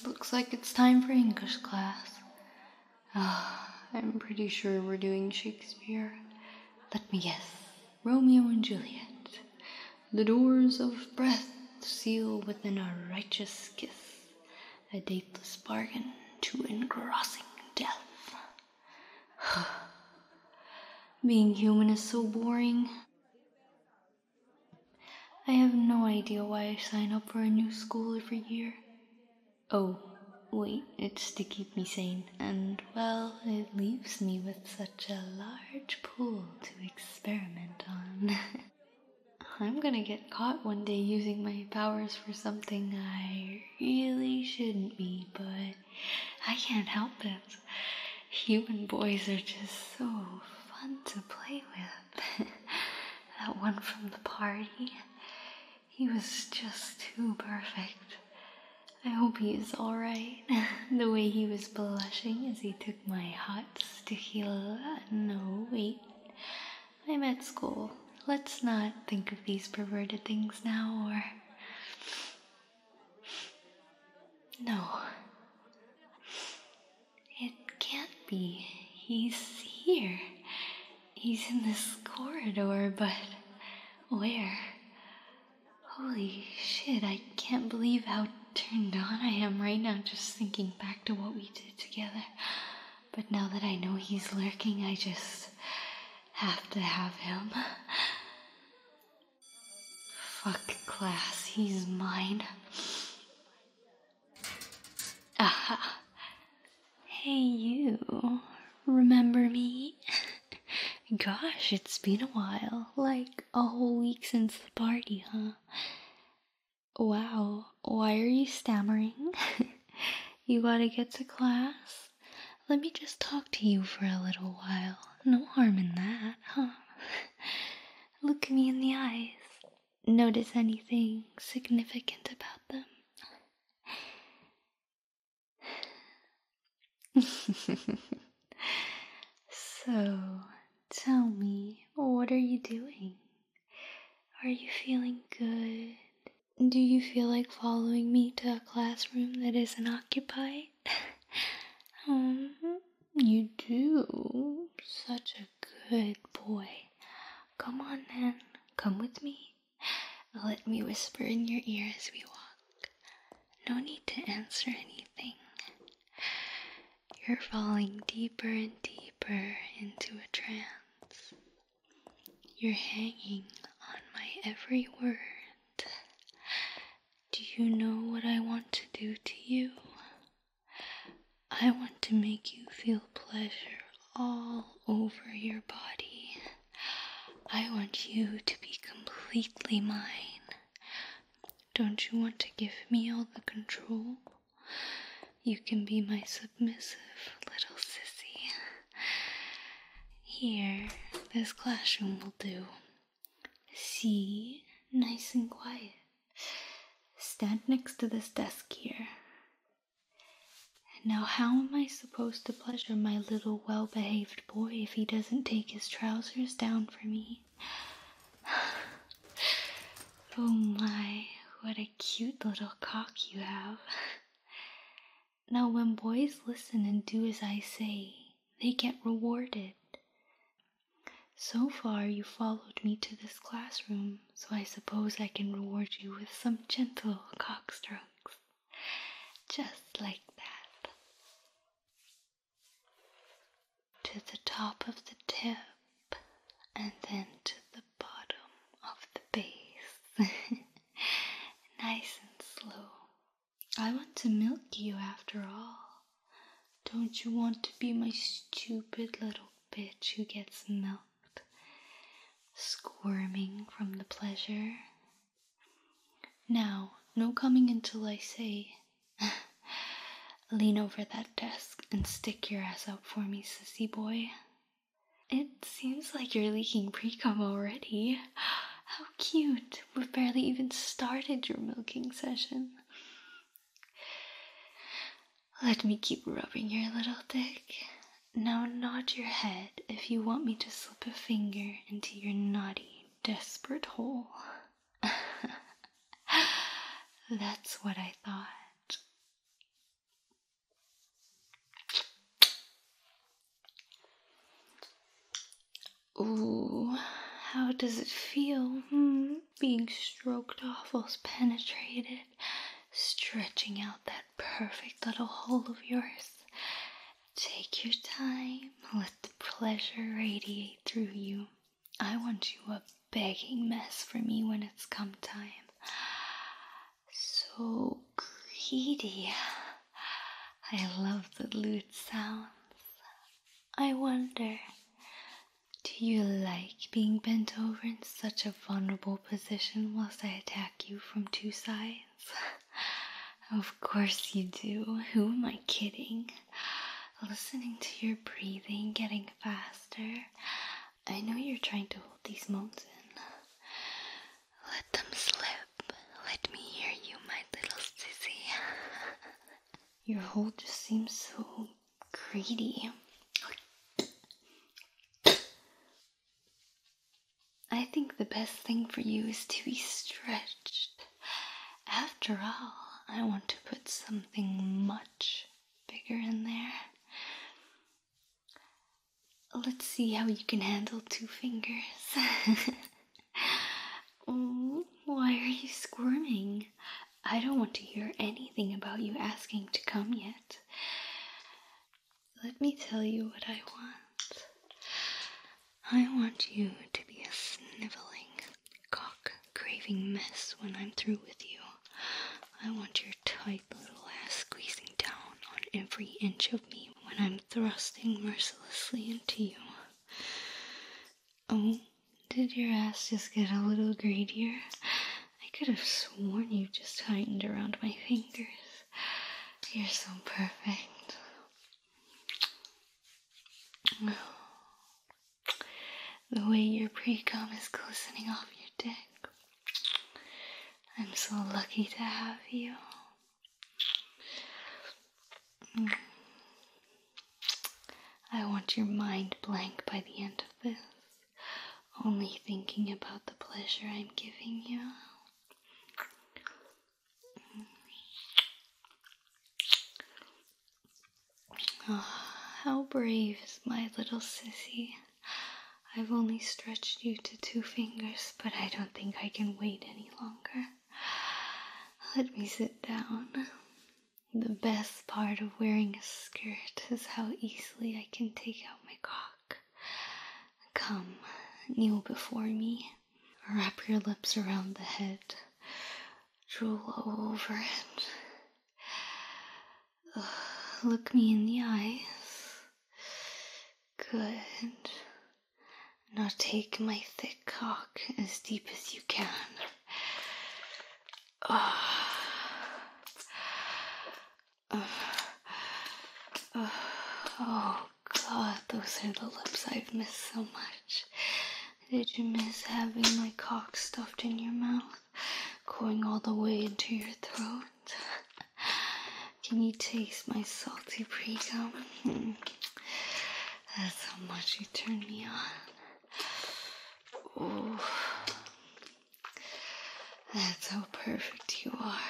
looks like it's time for English class. I'm pretty sure we're doing Shakespeare. Let me guess. Romeo and Juliet. The doors of breath seal within a righteous kiss, a dateless bargain to engrossing death. Being human is so boring. I have no idea why I sign up for a new school every year. Oh, wait, it's to keep me sane, and, well, it leaves me with such a large pool to experiment on. I'm gonna get caught one day using my powers for something I really shouldn't be, but I can't help it. Human boys are just so fun to play with. That one from the party, he was just too perfect. I hope he is alright. The way he was blushing as he took my hot tequila. No, wait. I'm at school. Let's not think of these perverted things now, or... No. It can't be. He's here. He's in this corridor, but where? Holy shit, I can't believe how turned on I am right now just thinking back to what we did together. But now that I know he's lurking, I just have to have him. Fuck class, he's mine. Aha. Hey you, remember me? Gosh, it's been a while, like a whole week since the party, huh? Wow, why are you stammering? You gotta get to class? Let me just talk to you for a little while. No harm in that, huh? Look me in the eyes. Notice anything significant about them? So, tell me, what are you doing? Are you feeling good? Do you feel like following me to a classroom that isn't occupied? You do. Such a good boy. Come on then, come with me. Let me whisper in your ear as we walk. No need to answer anything. You're falling deeper and deeper into a trance. You're hanging on my every word. Do you know what I want to do to you? I want to make you feel pleasure all over your body. I want you to be completely mine. Don't you want to give me all the control? You can be my submissive little sissy. Here, this classroom will do. See? Nice and quiet. Stand next to this desk here. Now how am I supposed to pleasure my little well-behaved boy if he doesn't take his trousers down for me? Oh my, what a cute little cock you have. Now when boys listen and do as I say, they get rewarded. So far you followed me to this classroom, so I suppose I can reward you with some gentle cock strokes. Just like that. To the top of the tip, and then to the bottom of the base. Nice and slow. I want to milk you after all. Don't you want to be my stupid little bitch who gets milked, squirming from the pleasure? Now, no coming until I say. Lean over that desk and stick your ass out for me, sissy boy. It seems like you're leaking pre-cum already. How cute. We've barely even started your milking session. Let me keep rubbing your little dick. Now nod your head if you want me to slip a finger into your naughty, desperate hole. That's what I thought. Ooh, how does it feel, being stroked off whilst penetrated, stretching out that perfect little hole of yours? Take your time, let the pleasure radiate through you. I want you a begging mess for me when it's come time. So greedy. I love the lute sounds. I wonder, do you like being bent over in such a vulnerable position whilst I attack you from two sides? Of course you do. Who am I kidding? Listening to your breathing getting faster, I know you're trying to hold these moans in. Let them slip. Let me hear you, my little sissy. Your hold just seems so greedy. I think the best thing for you is to be stretched. After all, I want to put something much bigger in there. Let's see how you can handle 2 fingers. Oh, why are you squirming? I don't want to hear anything about you asking to come yet. Let me tell you what I want. I want you to be a sniveling, cock-craving mess when I'm through with you. I want your tight little ass squeezing down on every inch of me when I'm thrusting mercilessly into you. Oh, did your ass just get a little greedier? I could have sworn you just tightened around my fingers. You're so perfect. The way your pre-cum is glistening off your dick. I'm so lucky to have you. I want your mind blank by the end of this, only thinking about the pleasure I'm giving you. Oh, how brave is my little sissy. I've only stretched you to 2 fingers, but I don't think I can wait any longer. Let me sit down. The best part of wearing a skirt is how easily I can take out my cock. Come, kneel before me. Wrap your lips around the head. Drool over it. Look me in the eyes. Good. Now take my thick cock as deep as you can. Oh God, those are the lips I've missed so much. Did you miss having my cock stuffed in your mouth, going all the way into your throat? Can you taste my salty pre-cum? That's how much you turn me on. Oh, that's how perfect you are.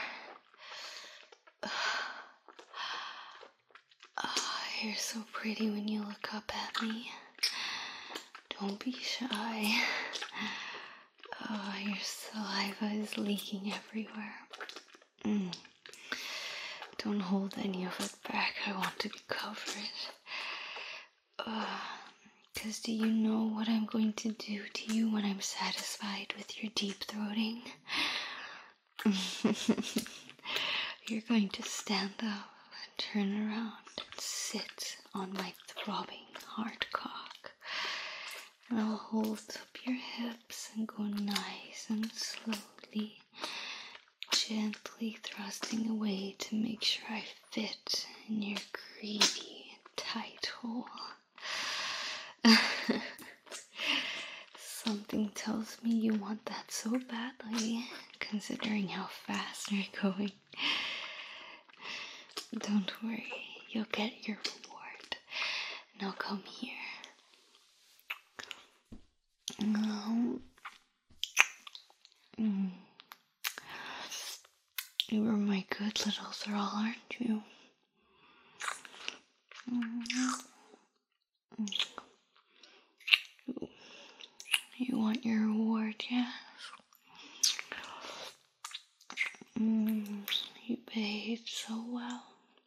You're so pretty when you look up at me. Don't be shy. Oh, your saliva is leaking everywhere. Don't hold any of it back. I want to be covered. 'Cause do you know what I'm going to do to you when I'm satisfied with your deep throating? You're going to stand up and turn around and sit on my throbbing hard cock. And I'll hold up your hips and go nice and slowly, gently thrusting away to make sure I fit in your greedy, tight hole. Something tells me you want that so badly, considering how fast you're going. Don't worry, you'll get your reward. Now come here. You were my good little thrall, aren't you? want your reward, yes? You behaved so well.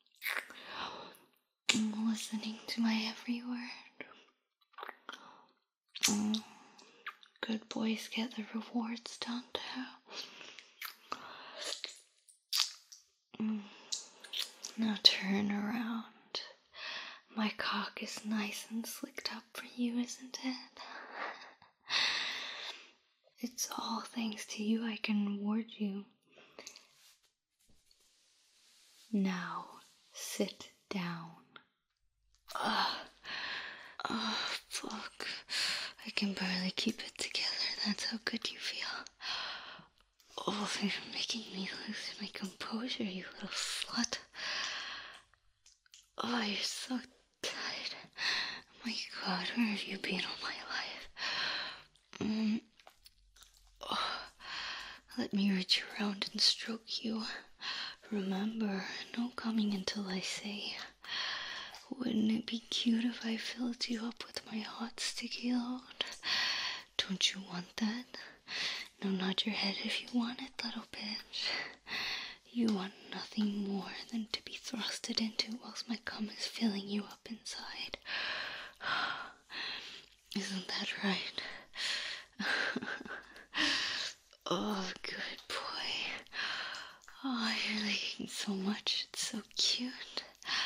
Listening to my every word. Good boys get the rewards, don't they? Now turn around. My cock is nice and slicked up for you, isn't it? It's all thanks to you I can reward you. Now, sit down. Fuck. I can barely keep it together. That's how good you feel. Oh, you're making me lose my composure, you little slut. Oh, you're so tight. My God, where have you been all my life? Let me reach around and stroke you. Remember, no coming until I say. Wouldn't it be cute if I filled you up with my hot sticky load? Don't you want that? No, nod your head if you want it, little bitch. You want nothing more than to be thrusted into whilst my cum is filling you up inside. Isn't that right? Oh, good boy. Oh, you're licking so much. It's so cute.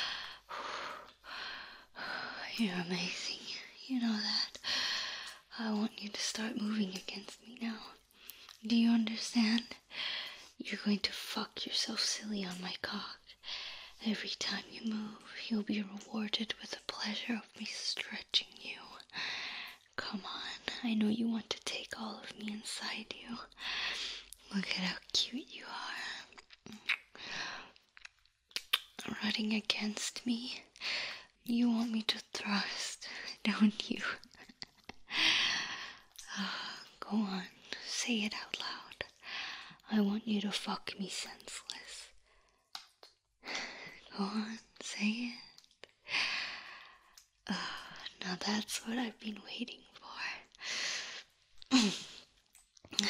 You're amazing. You know that. I want you to start moving against me now. Do you understand? You're going to fuck yourself silly on my cock. Every time you move, you'll be rewarded with the pleasure of me stretching you. Come on, I know you want to take all of me inside you. Look at how cute you are. Running against me. You want me to thrust, don't you? Go on, say it out loud. I want you to fuck me senseless. Go on, say it. Now that's what I've been waiting for.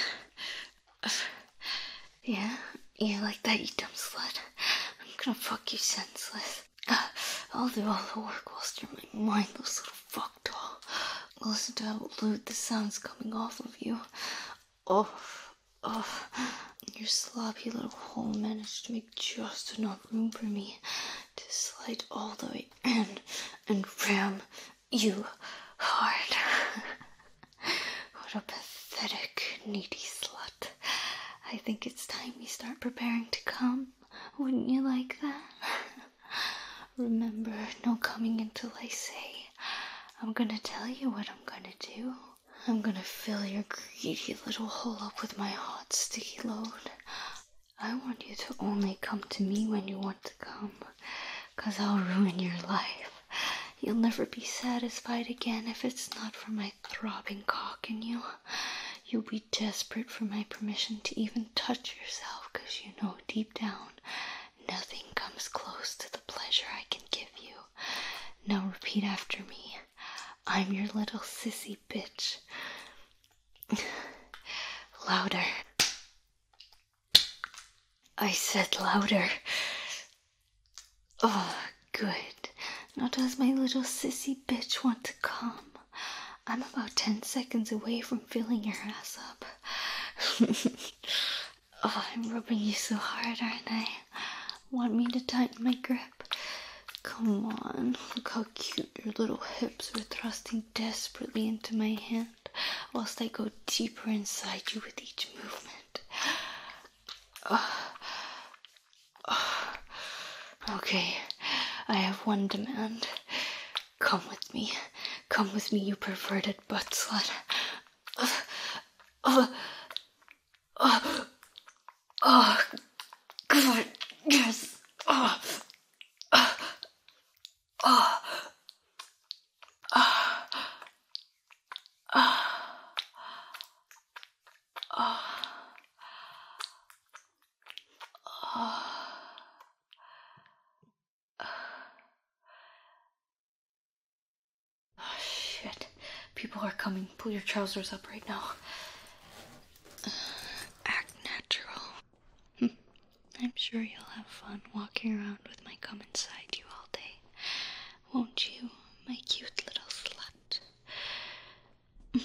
Yeah? You like that, you dumb slut? I'm gonna fuck you senseless. I'll do all the work whilst you're my mindless little fuck doll. Listen to how lewd the sound's coming off of you. Oh, your sloppy little hole managed to make just enough room for me to slide all the way in and ram you hard. What a pathetic, needy slut. I think it's time we start preparing to come. Wouldn't you like that? Remember, no coming until I say. I'm gonna tell you what I'm gonna do. I'm gonna fill your greedy little hole up with my hot, sticky load. I want you to only come to me when you want to come, 'cause I'll ruin your life. You'll never be satisfied again if it's not for my throbbing cock in you. You'll be desperate for my permission to even touch yourself, 'cause you know deep down, nothing comes close to the pleasure I can give you. Now repeat after me. I'm your little sissy bitch. Louder. I said louder. Oh, good. Now does my little sissy bitch want to come? I'm about 10 seconds away from filling your ass up. Oh, I'm rubbing you so hard, aren't I? Want me to tighten my grip? Come on, look how cute your little hips are thrusting desperately into my hand, whilst I go deeper inside you with each movement. Okay, I have one demand. Come with me. Come with me, you perverted butt slut. God, yes. Shit. People people are coming. Pull your trousers up right now. Act natural. I'm sure you'll have fun walking around with my cum inside you all day. Won't you, my cute little slut?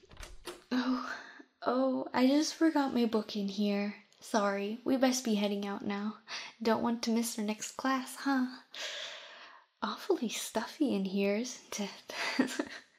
Oh, I just forgot my book in here. Sorry, we best be heading out now. Don't want to miss our next class, huh? Awfully stuffy in here, isn't it?